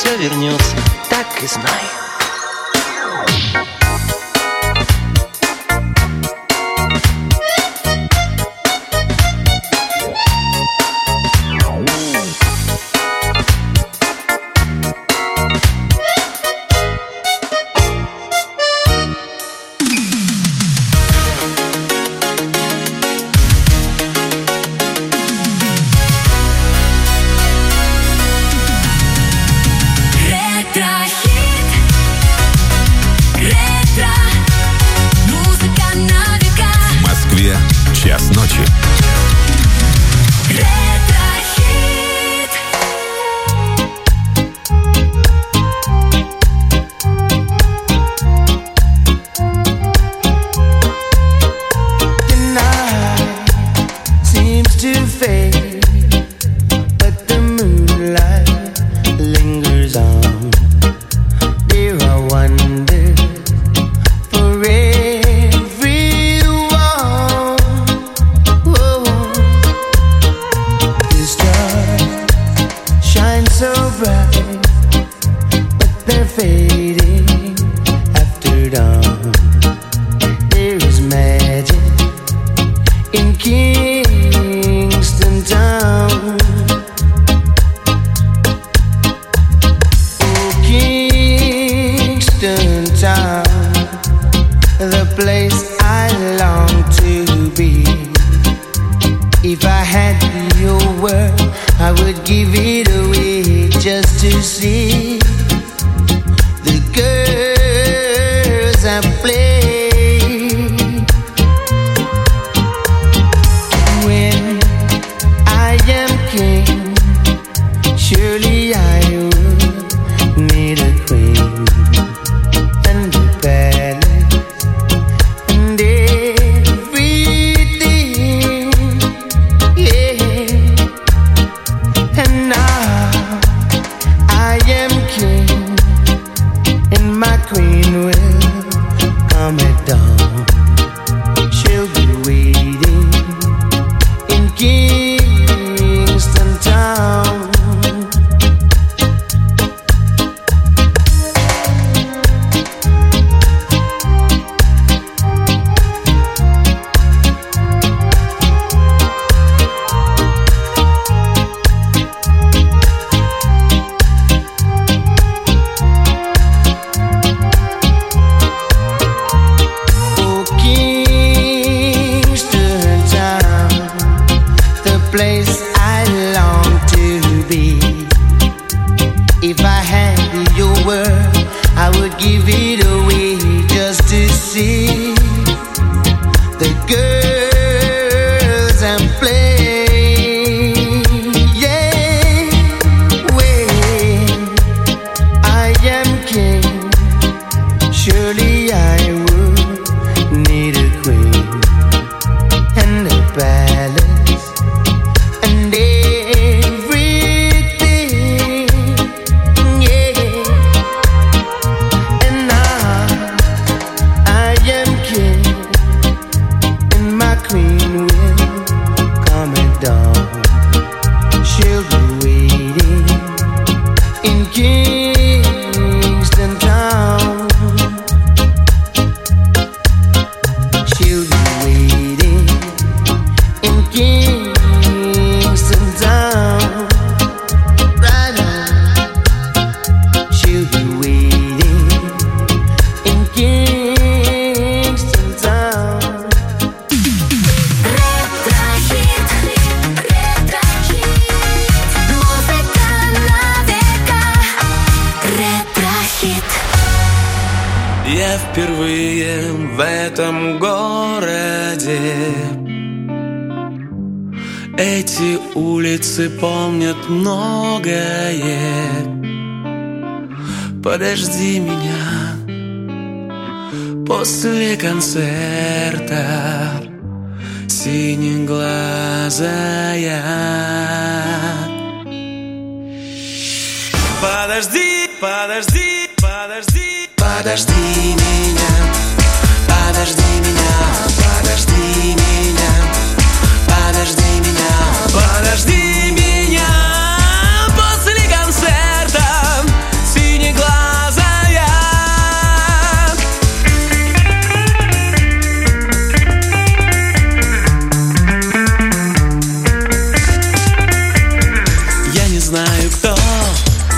все вернется, так и знай. Час ночи. Я впервые в этом городе. Эти улицы помнят многое. Подожди меня после концерта, синеглазая. Подожди, подожди, подожди, подожди меня, подожди меня, подожди меня, подожди меня, подожди меня после концерта,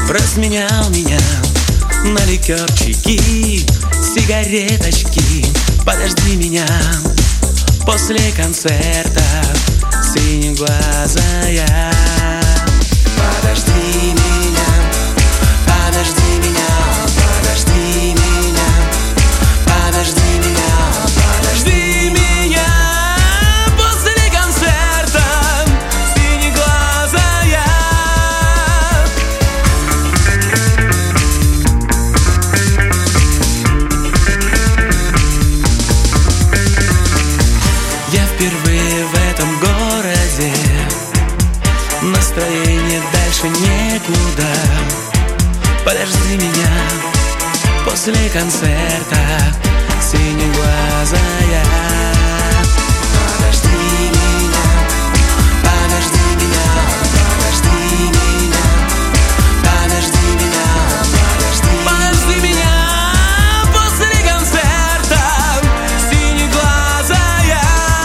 разменял меня на ликерчики, сигареточки. Подожди меня после концерта, синеглазая. Подожди меня, подожди меня, подожди меня, подожди меня, подожди меня после концерта, синеглазая. Я впервые в этом городе, настроение дальше некуда. Подожди меня после концерта, синеглазая. Подожди меня, подожди меня, подожди меня, подожди меня, подожди меня после концерта, синеглазая.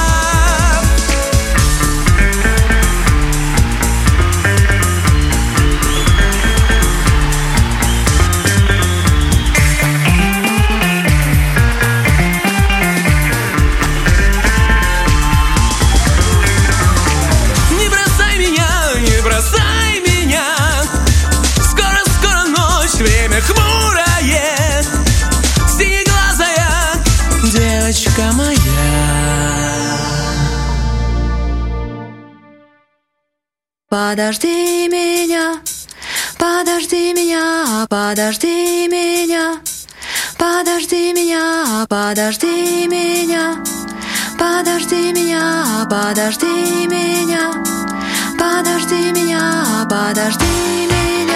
Хмурая, синеглазая девочка моя. Подожди меня, подожди меня, подожди меня, подожди меня, подожди меня, подожди меня, подожди меня, подожди меня, подожди меня.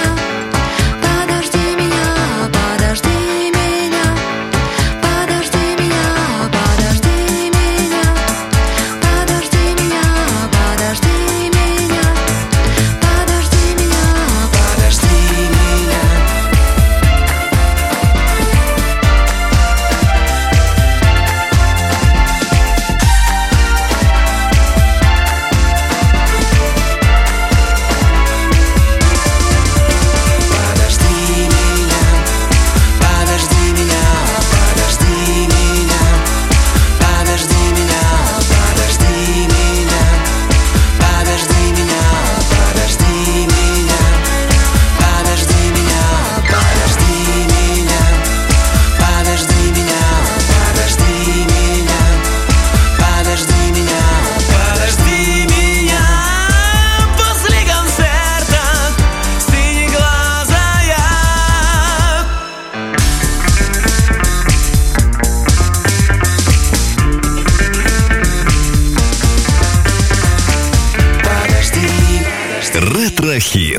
Ретро-хит.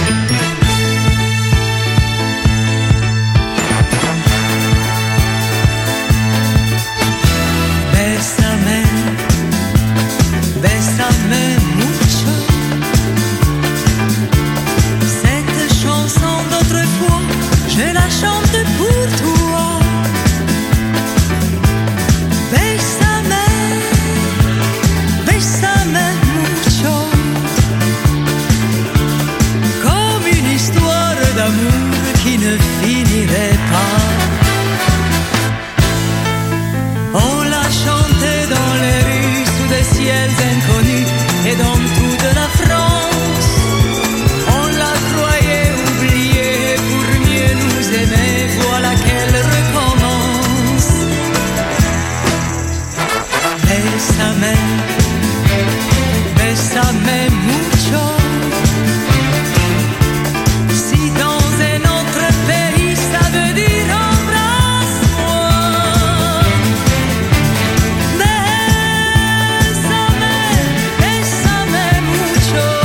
Bésame, bésame mucho. Cette chanson d'autrefois, je la chante pour toi. Bésame, bésame mucho. Comme une histoire d'amour qui ne finirait pas. On l'a chanté dans les rues sous des ciels inconnus et dans toute la France. On la croyait oubliée pour mieux nous aimer. Voilà qu'elle recommence. Bésame, bésame mucho. Si dans un autre pays ça veut dire embrasse-moi. Bésame, bésame mucho.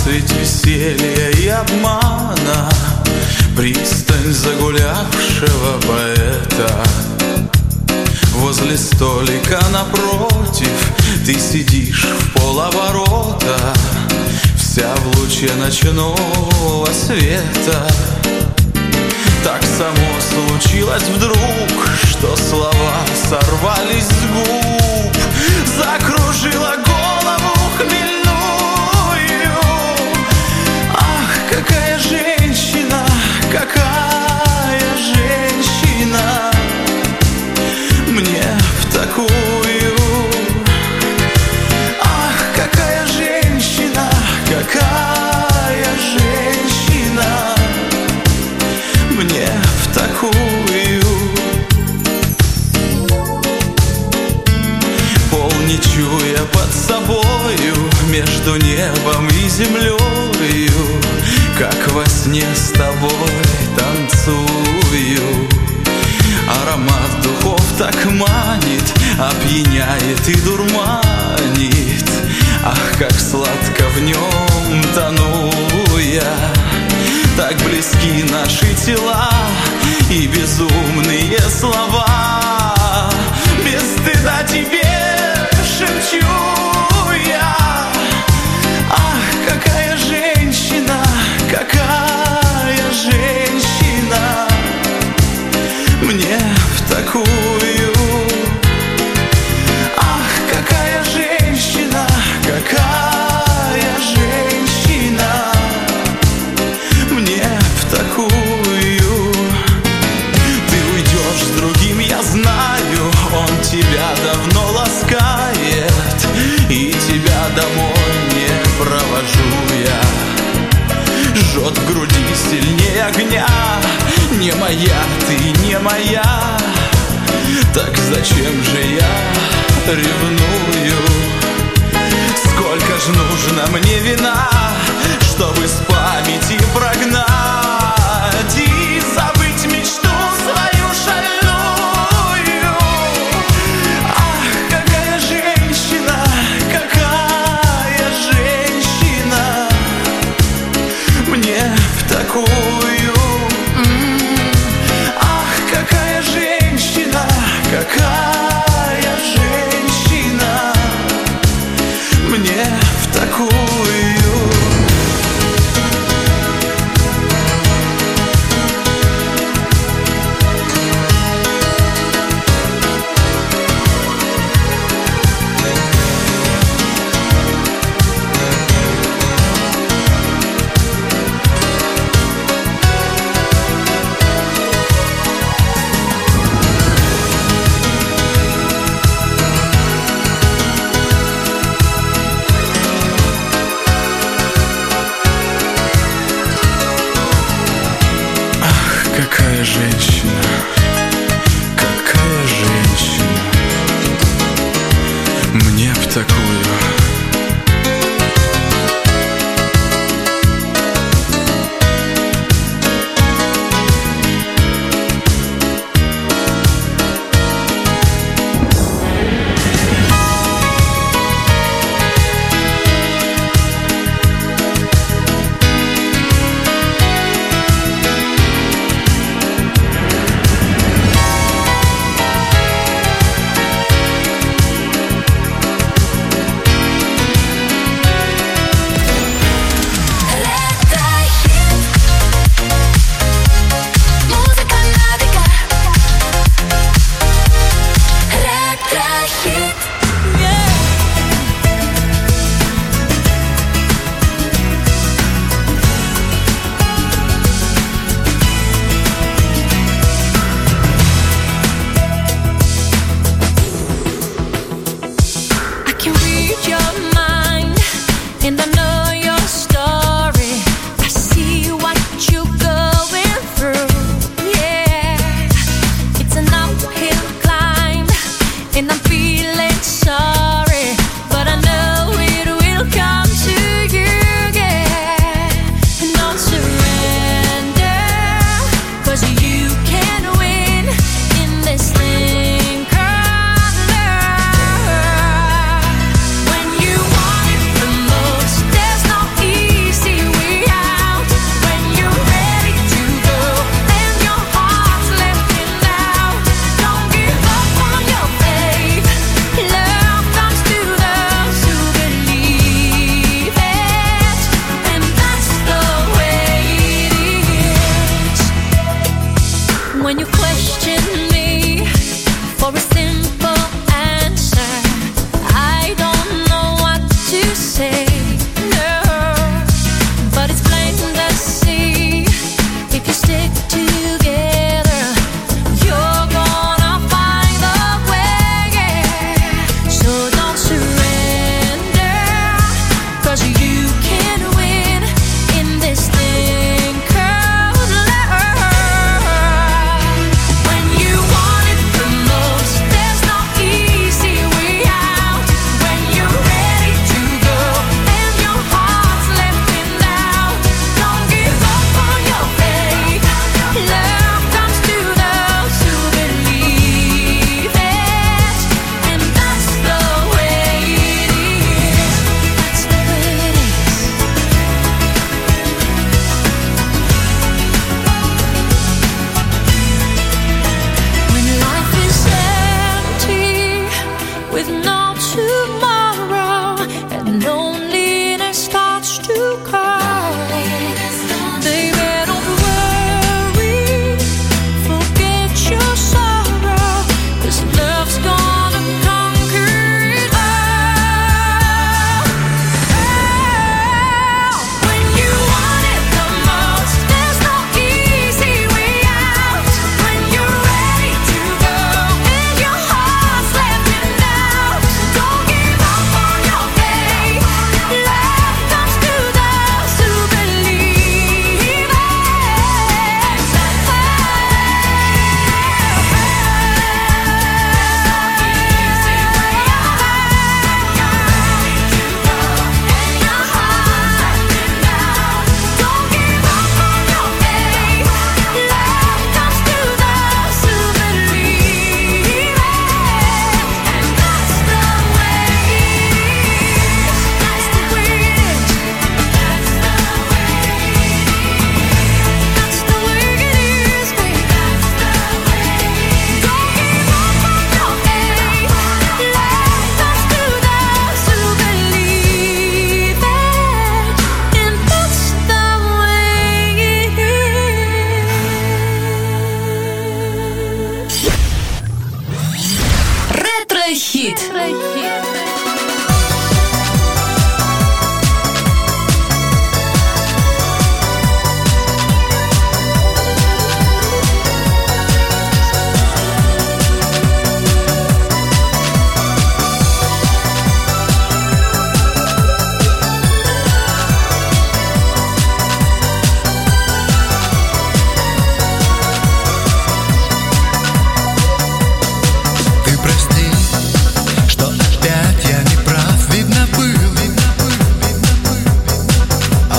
средь веселья и обмана, пристань загулявшего поэта. Возле столика напротив ты сидишь в полоборота, вся в луче ночного света. Так само случилось вдруг, что слова сорвались с губ, закружила голову хмельную. Ах, какая женщина, какая женщина, мне в такую. Ах, какая женщина, какая женщина, мне в такую. Пол не чуя под собою, между небом и землею, как во сне с тобой танцую. Аромат духов так манит, опьяняет и дурманит. Ах, как сладко в нем тону я. Так близки наши тела и безумные слова. Без стыда тебе шепчу я. Ах, какая женщина, какая женщина, мне в такую. Ах, какая женщина, какая женщина, мне в такую. Ты уйдешь с другим, я знаю, он тебя давно ласкает, и тебя домой не провожу я. Жжет в груди сильнее огня, не моя, ты не моя. Так зачем же я ревную? Сколько ж нужно мне вина, чтобы с памяти прогнать и забыть мечту свою шальную. Ах, какая женщина, какая женщина, мне в такую. Ах, какая женщина, какая женщина, мне в такую. Какая женщина, какая женщина, мне в такую.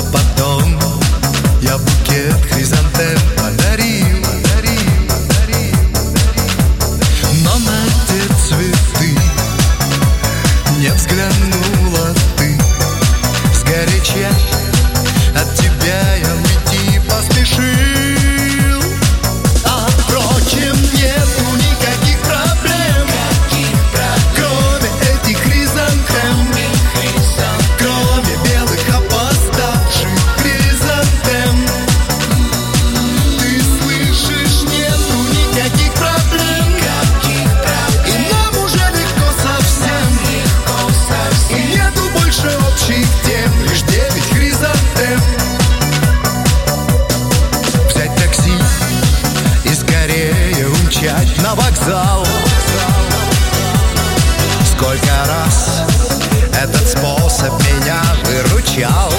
потом я букет хризантем подарил, но на те цветы не взглянула ты. Сгоряча от тебя я уйти поспешил. А впрочем, нету никаких проблем, кроме этих хризантем, кроме белых опоздавших хризантем. Ты слышишь, нету никаких проблем, и нам уже легко совсем, и нету больше общих тем, лишь 9 хризантем. Взять такси и скорее умчать на вокзал. Сколько раз этот способ меня выручал,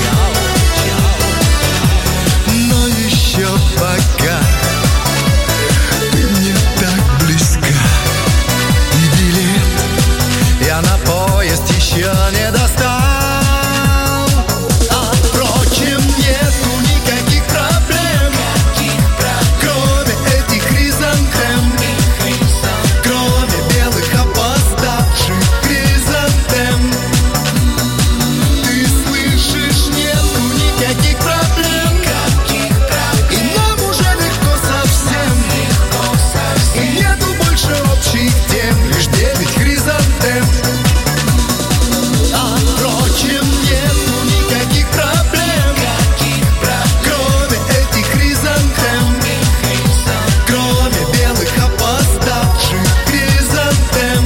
но еще пока ты мне так близка, и билет я на поезд еще не достал. А впрочем, нету никаких проблем, кроме этих хризантем, кроме белых опоздавших хризантем. Ты слышишь, нету никаких проблем, и нам уже легко совсем, и нету больше общих тем, лишь 9 хризантем. А впрочем, нету никаких проблем, кроме этих хризантем, кроме белых опоздавших хризантем.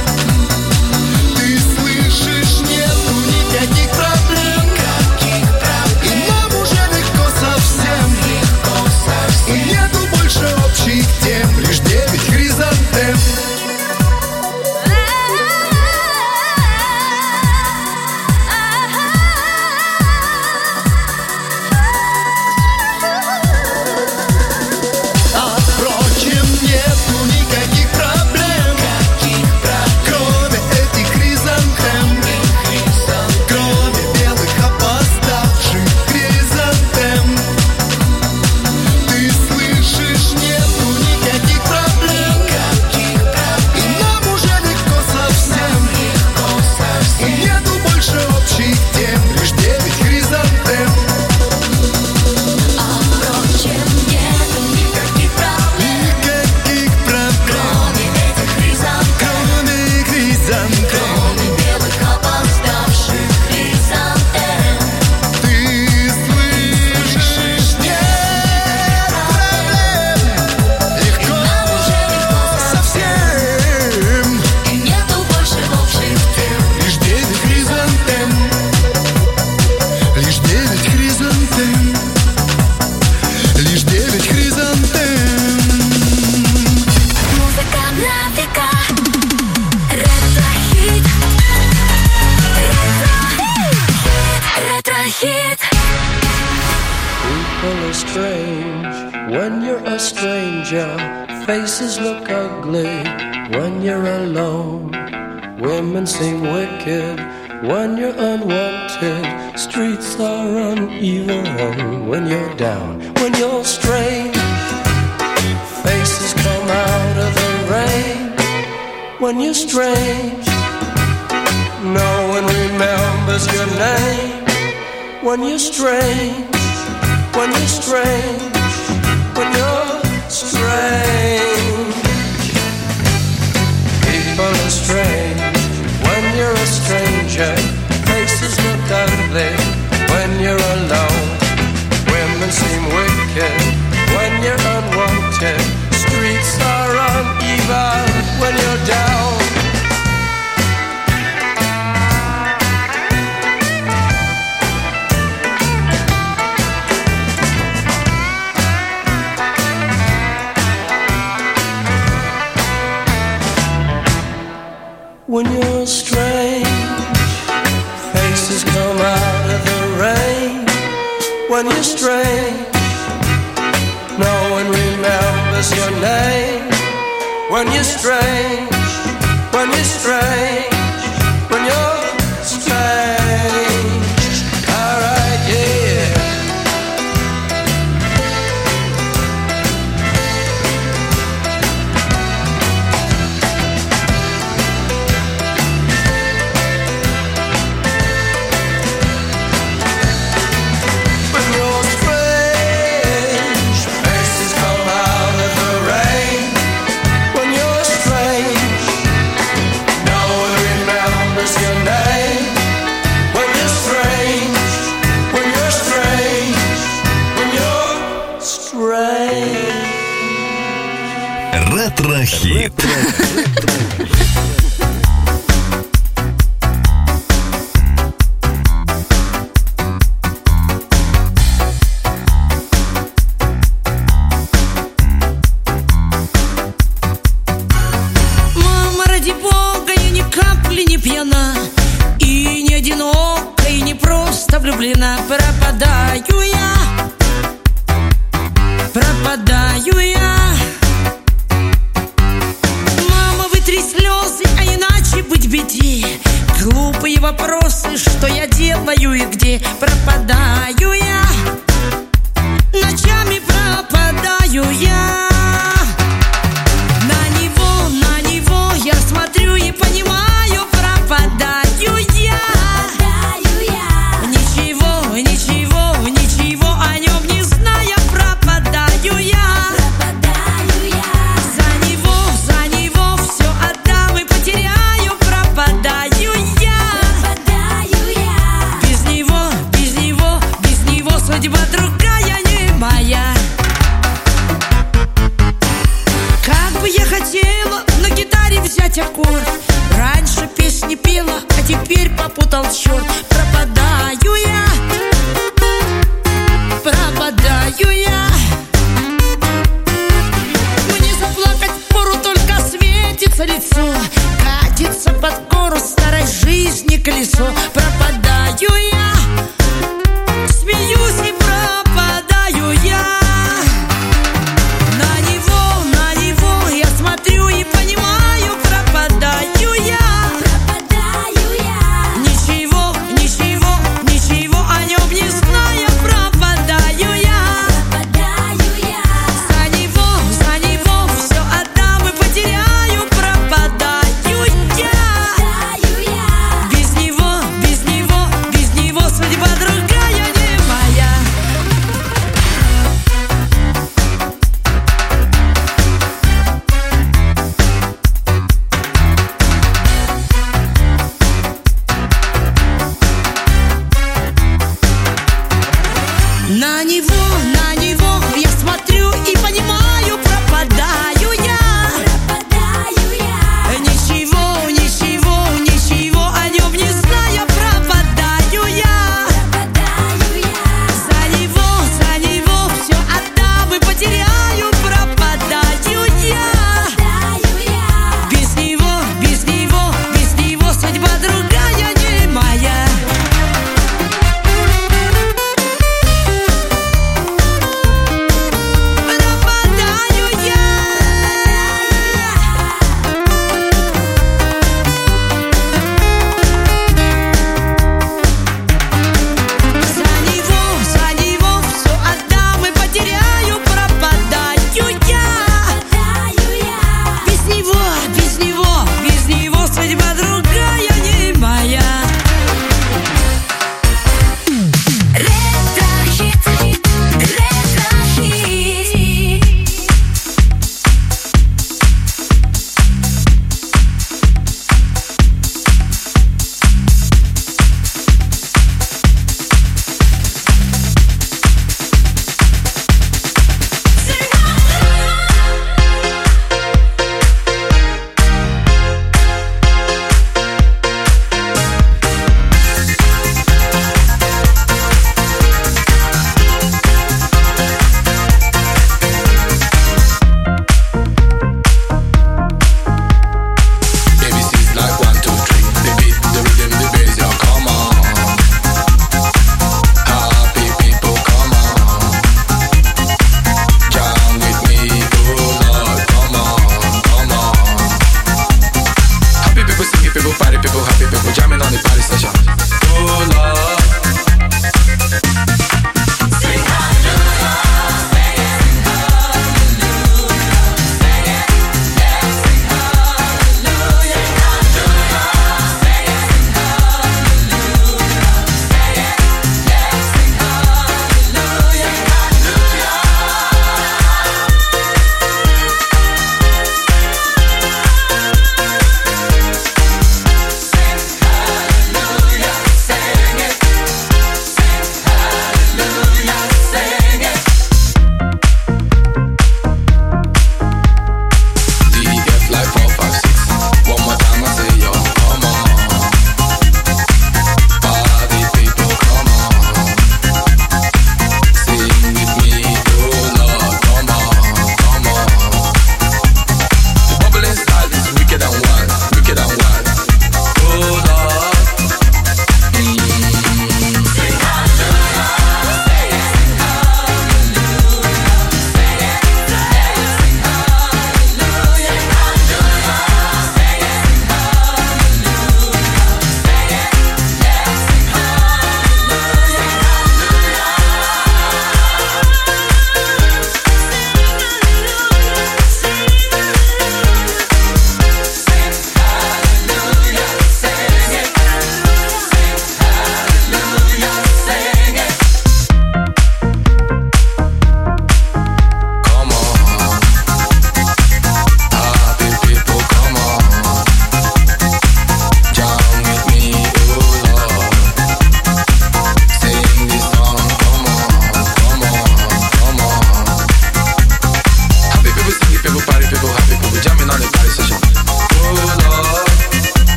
Ты слышишь, нету никаких проблем, и нам уже легко совсем, и нету больше общих тем, лишь 9 хризантем. А впрочем, нету никаких проблем, кроме этих хризантем, кроме белых опоздавших хризантем. Ты слышишь, нету никаких проблем, и нам уже легко совсем, и нету больше общих тем, лишь 9 хризантем. А впрочем, нету никаких проблем, Никаких проблем, кроме этих хризантем, кроме хризантем. кроме белых опоздавших хризантем. Ты слышишь, нет проблем, легко Нам уже легко совсем, и нету больше общих тем. лишь 9 хризантем, лишь 9 хризантем, лишь 9 хризантем. Музыка на века. Ретро-хит. Ретро-хит. People are strange when you're a stranger. Faces look ugly when you're alone. Women seem wicked when you're unwanted. Streets are uneven when you're down. When you're strange, faces come out of the rain. When you're strange, no one remembers your name. When you're strange, when you're strange, when you're strange. People are strange when you're a stranger. Faces look ugly when you're alone. Women seem wicked when you're unwanted. Streets are uneven when you're down. When you're strange, faces come out of the rain. When you're strange, no one remembers your name. When you're strange, when you're strange, when you're strange. Alright, yeah. Хит. Мама, ради бога, я ни капли не пьяна, и не одинока, и не просто влюблена. Пропадаю я, пропадаю я. Мама, вытри слезы, а иначе быть в беде. Глупые вопросы, что я делаю и где. Пропадаю я, ночами пропадаю я. На него я смотрю и понимаю, пропадаю я. Ничего о нем не зная, пропадаю я. За него все отдам и потеряю, пропадаю я. Без него судьба другая не моя. Как бы я хотела на гитаре взять аккорд. Раньше песни пела, а теперь попутал черт. Пропадаю я, пропадаю я. Мне заплакать впору, только светится лицо. Катится под гору старой жизни колесо. Пропадаю я, смеюсь и пропадаю я. На него я смотрю и понимаю, пропадаю я.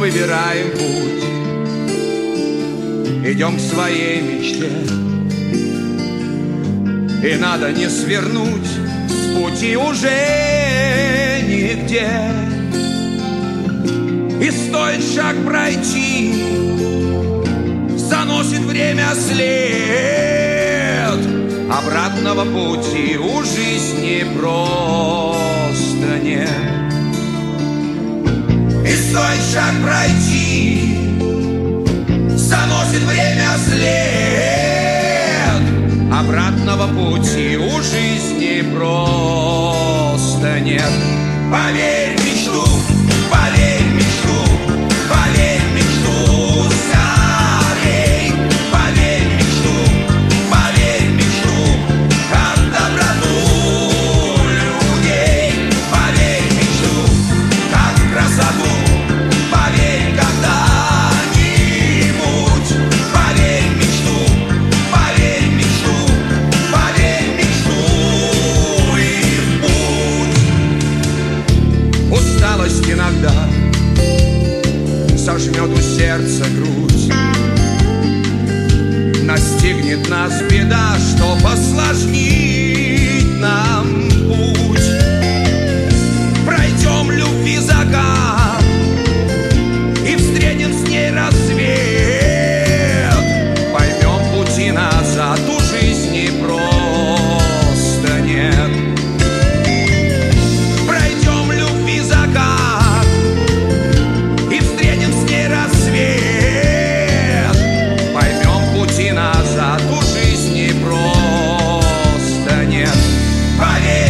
выбираем путь, идем к своей мечте. И надо не свернуть с пути уже нигде. И стоит шаг пройти, заносит время след. Обратного пути у жизни просто нет. И стоит шаг пройти, заносит время след. Обратного пути у жизни просто нет. Поверь в мечту, поверь в мечту, поверь в мечту скорей. Поверь в мечту, поверь в мечту, как доброту людей. Поверь в мечту, как в красоту, поверь когда-нибудь. Поверь в мечту, поверь в мечту, поверь в мечту и в путь. Усталость иногда сожмет у сердца грудь. Настигнет нас беда, что посложнит нам путь. Пройдем любви закат и встретим с ней рассвет. Поймем пути назад, у жизни просто нет. Пройдем любви закат и встретим с ней рассвет. Поймем пути назад, у жизни просто нет. Поверь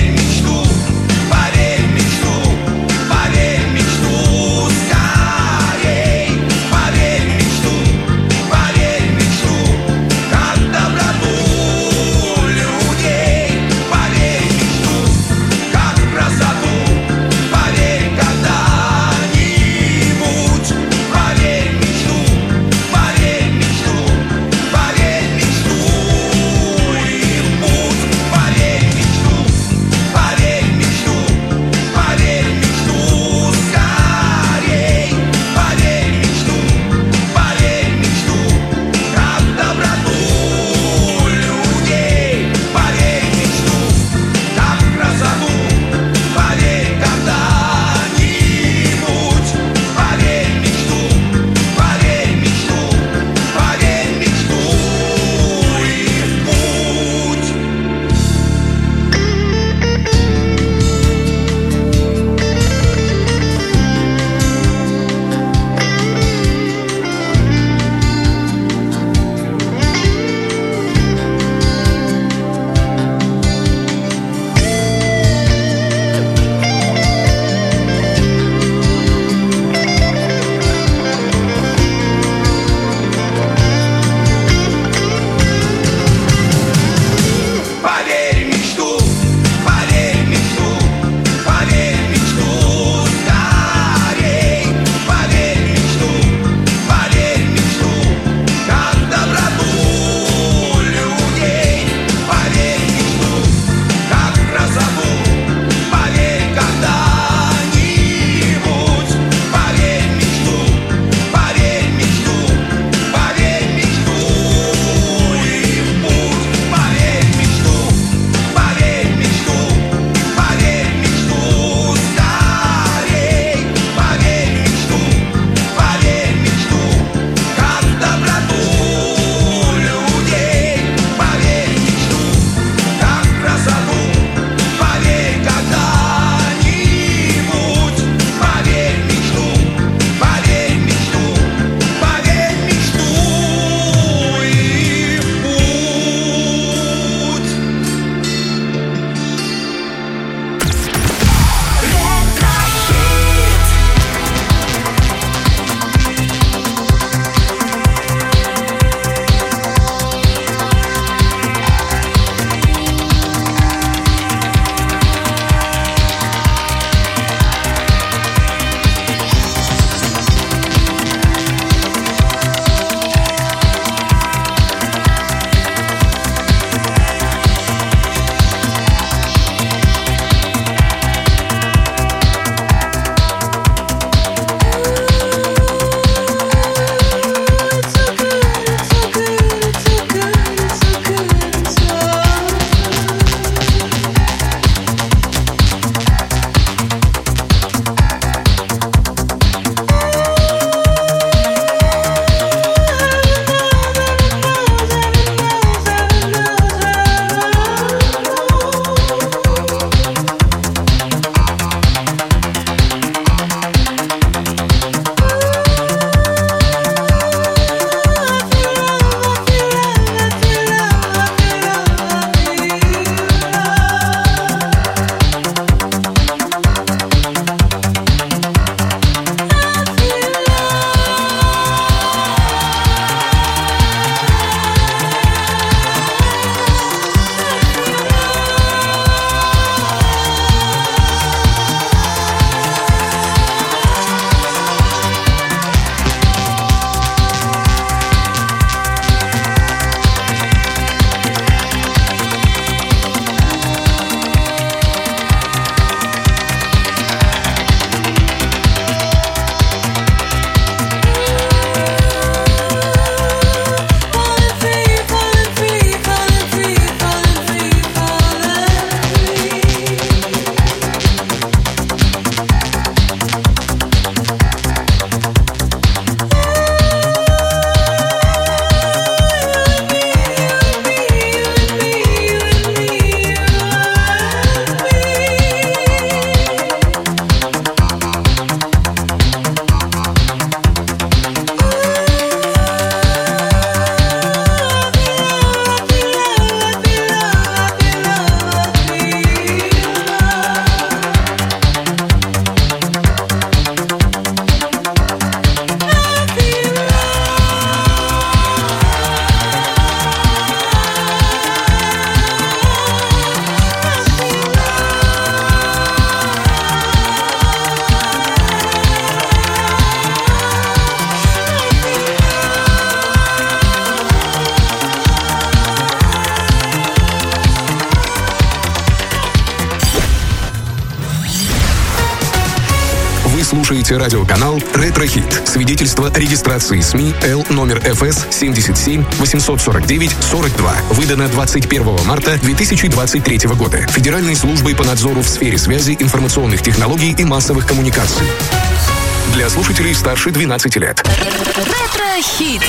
Вы слушаете радиоканал «Ретро-хит». Свидетельство о регистрации СМИ Л номер ФС 77 849 42. Выдано 21 марта 2023 года. Федеральной службой по надзору в сфере связи, информационных технологий и массовых коммуникаций. Для слушателей старше 12 лет. Ретро-хит.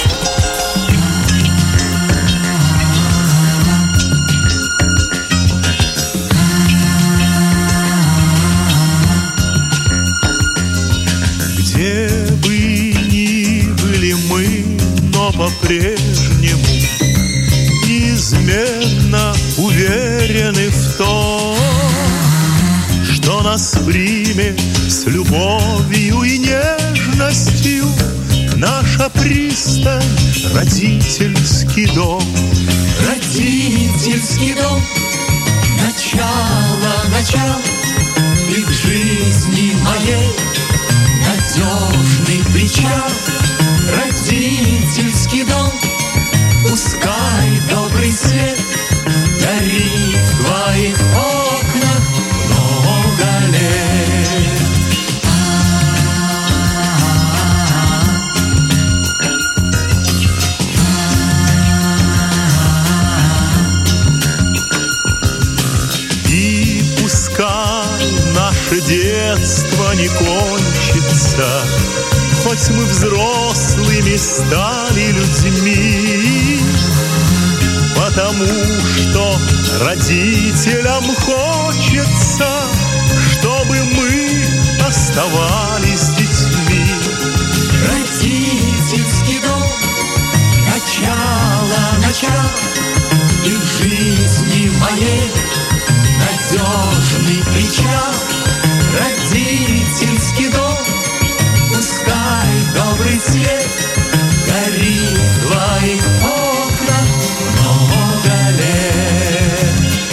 Где бы ни были мы, но по-прежнему неизменно уверены в том, что нас примет с любовью и нежностью наша пристань, родительский дом. Родительский дом, начало и в жизни моей надежный причал. Родительский дом, пускай добрый свет горит в твоих окнах много лет. И пускай наше детство не кончится, хоть мы взрослыми стали людьми, потому что родителям хочется, чтобы мы оставались детьми. Родительский дом, начало и в жизни моей надежный причал. Родительский дом, пускай добрый свет горит в твоих окнах много лет.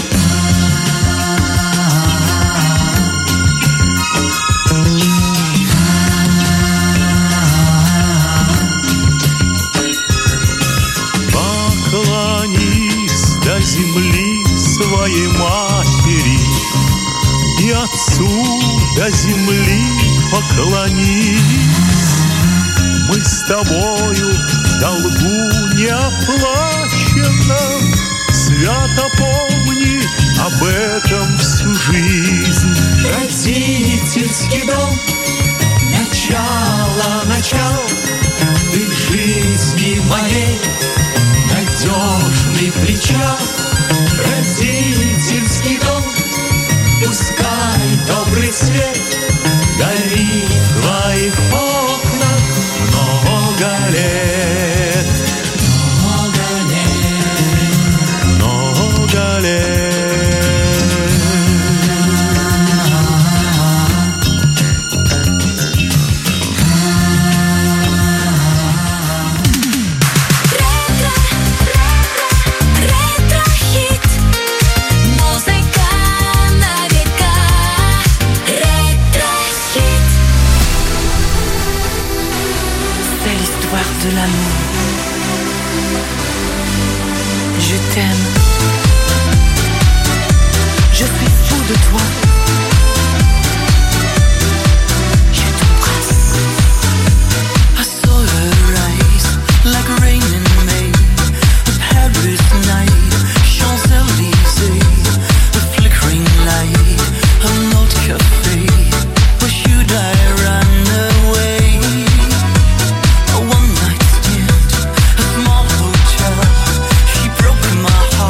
Поклонись до земли своей матери и отцу до земли поклонись. Мы с тобою в долгу неоплаченном, свято помни об этом всю жизнь. Родительский дом, начало и в жизни моей надежный причал. Родительский дом, пускай добрый свет горит в твоих окнах много лет. Много лет. Ретро-хит. Музыка на века. Ретро-хит. C'est l'histoire de l'amour. Je t'aime. Je suis fou de toi. Je t'embrasse. I saw her eyes like rain in May. A Paris night, Champs-Élysées. A flickering light, an old cafe. Or should I run away? A one night stand, a small hotel. She broke my heart.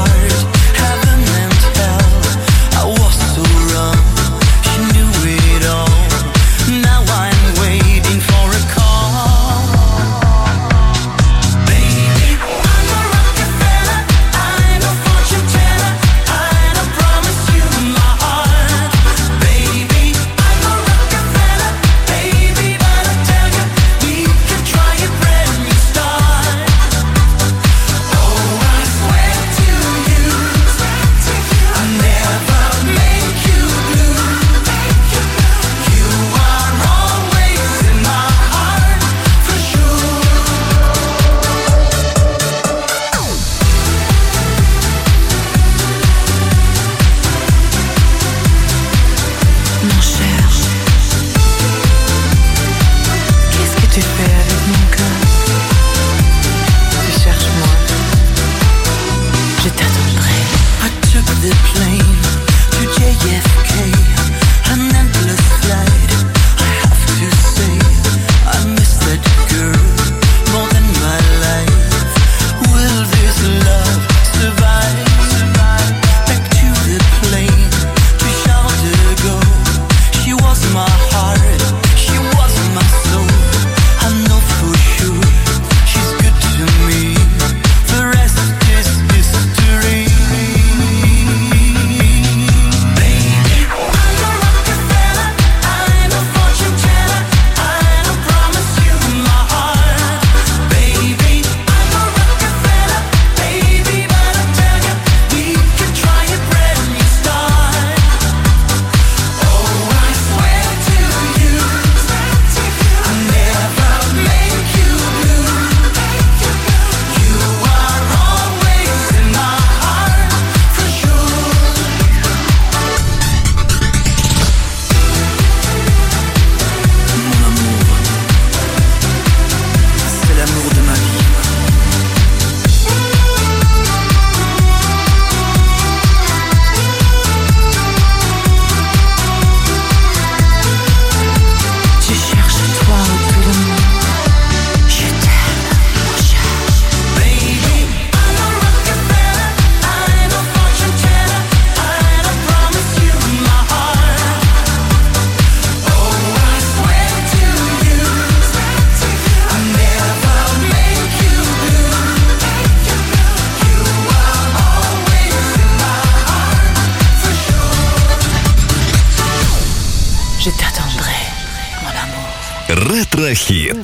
Ретро-хит.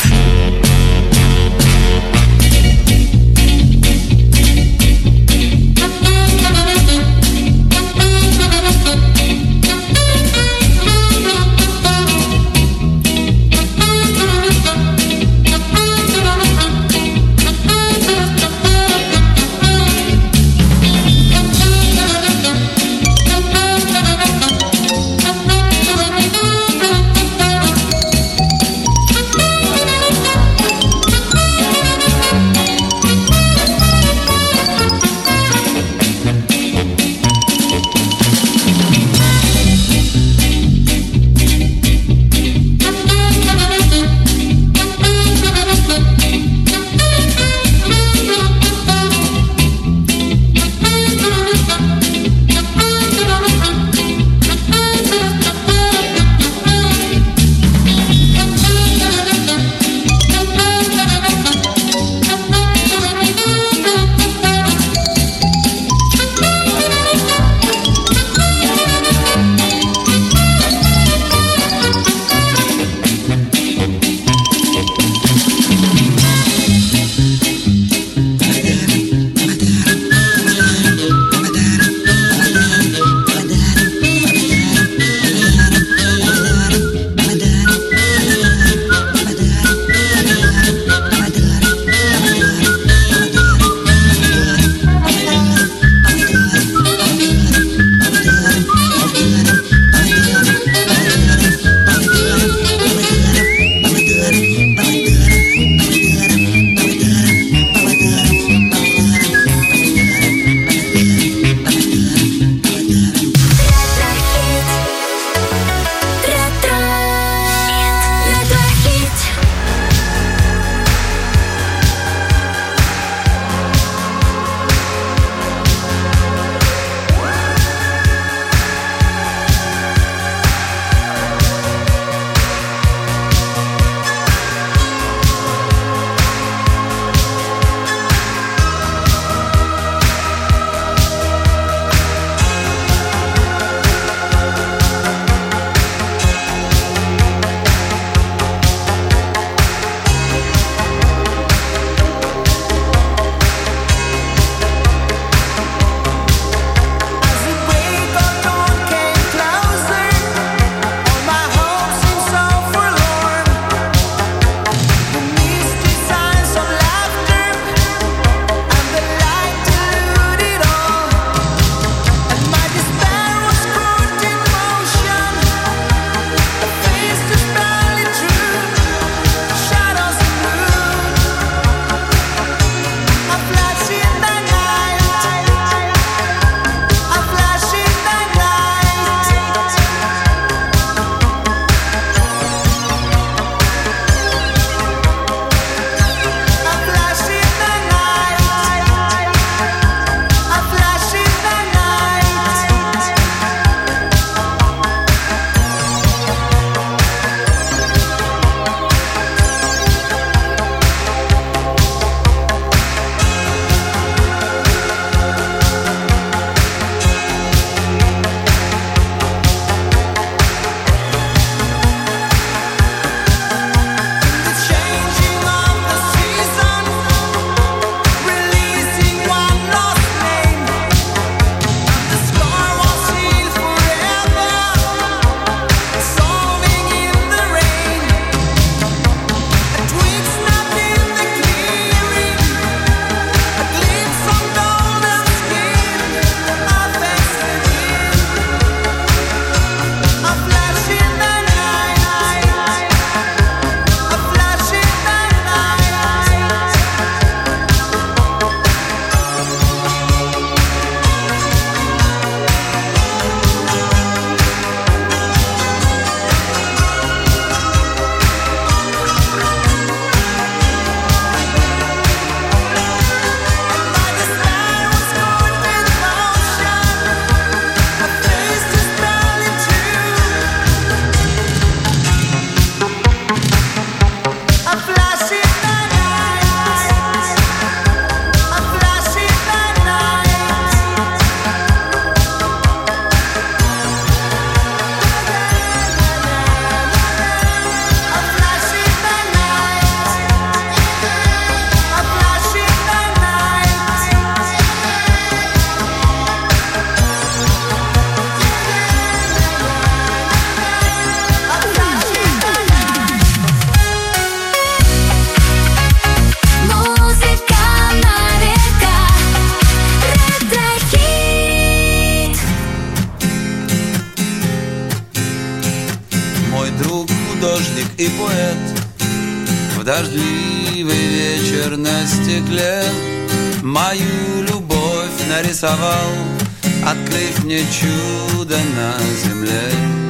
мой друг, художник и поэт, в дождливый вечер на стекле мою любовь нарисовал, открыв мне чудо на земле.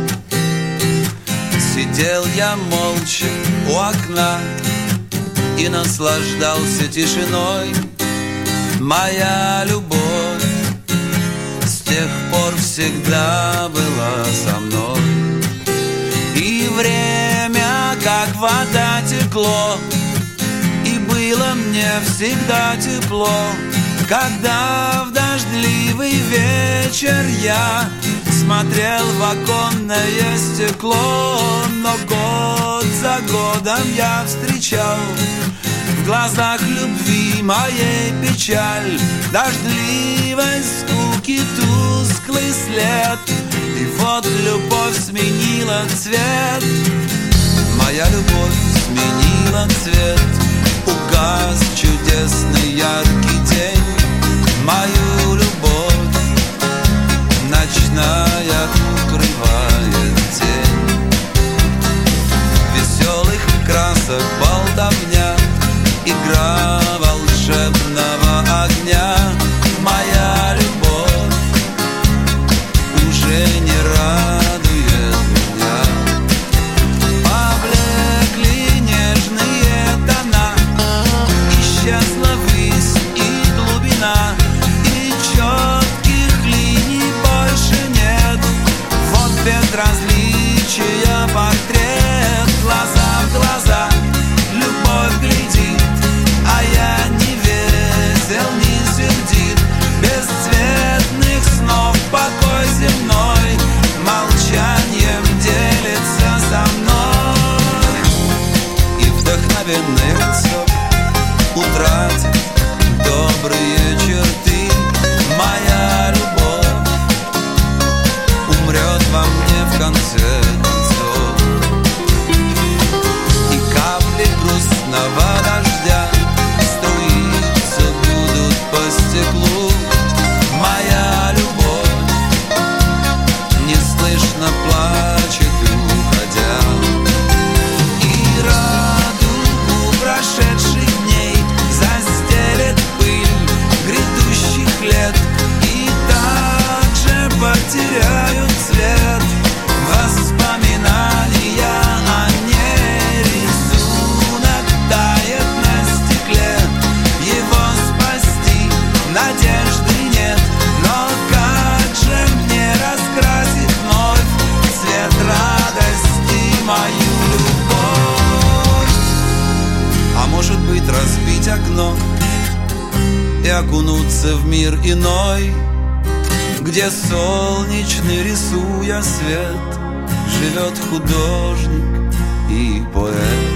Сидел я молча у окна и наслаждался тишиной. Моя любовь с тех пор всегда была со мной. И время, как вода, текло, и было мне всегда тепло, когда в дождливый вечер я смотрел в оконное стекло. Но год за годом я встречал в глазах любви моей печаль, дождливой скуки тусклый след. И вот любовь сменила цвет, моя любовь сменила цвет. Угас чудесный яркий день, мою любовь ночная укрывает тень. Веселых красок болтовня, игра волшебного огня. Моя любовь уже не радует меня. Поблекли нежные тона, исчезла высь и глубина, и четких линий больше нет. Вот безразличия портрет, глаза в глаза любовь глядит, а я не весел, не сердит. Бесцветных снов покой земной молчанием делится со мной. И вдохновенное лицо утратит добрые черты. Моя любовь умрет во мне в конце концов. И капли грустного дождя струиться будут по стеклу. Моя любовь неслышно плачет, уходя. И радугу прошедших дней застелет пыль грядущих лет, и также потеряют цвет воспоминания о ней. Рисунок тает на стекле, его спасти надежды нет. Но как же мне раскрасить вновь цвет радости мою любовь? А может быть, разбить окно и окунуться в мир иной, где солнечный, рисуя свет, живет художник и поэт.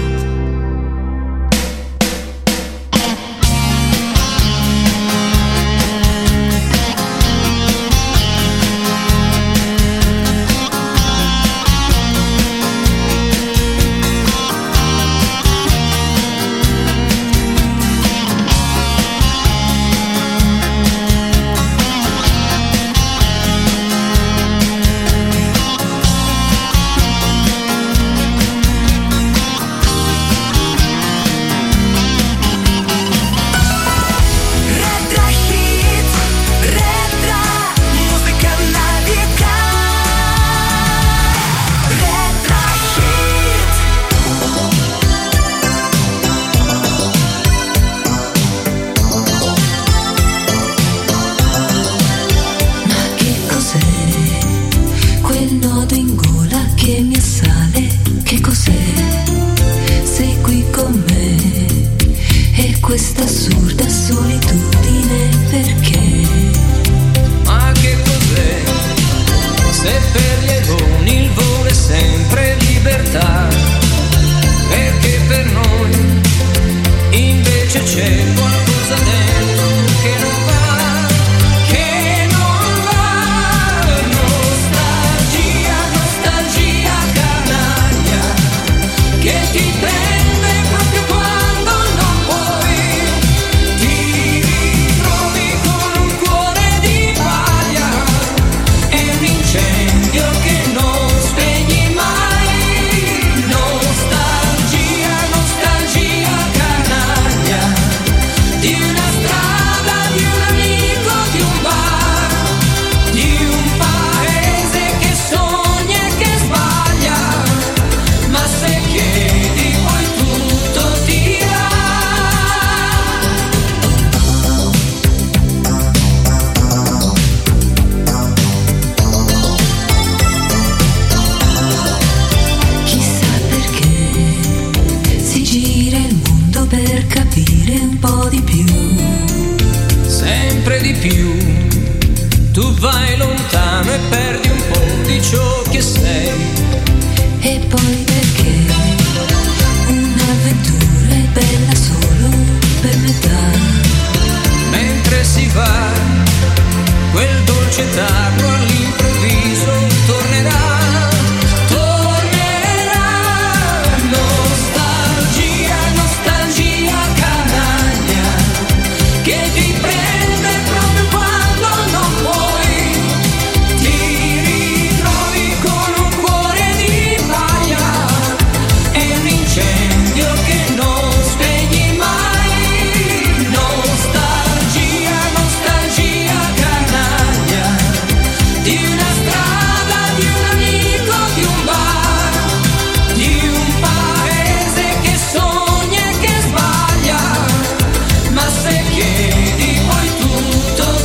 un po' di più, sempre di più. Tu vai lontano e perdi un po' di ciò che sei. E poi perché un'avventura è bella solo per metà, mentre si va quel dolce età